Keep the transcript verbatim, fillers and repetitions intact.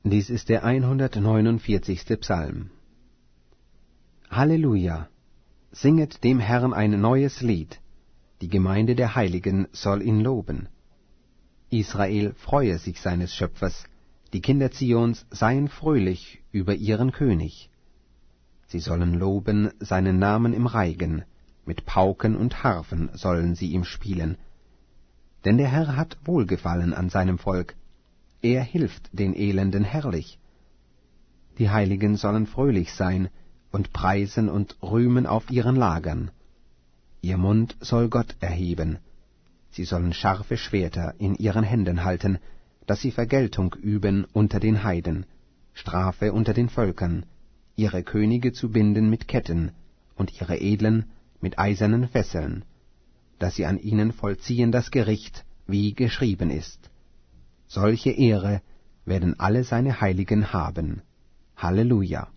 Dies ist der hundertneunundvierzigste Psalm. Halleluja! Singet dem Herrn ein neues Lied. Die Gemeinde der Heiligen soll ihn loben. Israel freue sich seines Schöpfers, die Kinder Zions seien fröhlich über ihren König. Sie sollen loben seinen Namen im Reigen, mit Pauken und Harfen sollen sie ihm spielen. Denn der Herr hat Wohlgefallen an seinem Volk, er hilft den Elenden herrlich. Die Heiligen sollen fröhlich sein und preisen und rühmen auf ihren Lagern. Ihr Mund soll Gott erheben. Sie sollen scharfe Schwerter in ihren Händen halten, dass sie Vergeltung üben unter den Heiden, Strafe unter den Völkern, ihre Könige zu binden mit Ketten und ihre Edlen mit eisernen Fesseln, dass sie an ihnen vollziehen das Gericht, wie geschrieben ist. Solche Ehre werden alle seine Heiligen haben. Halleluja!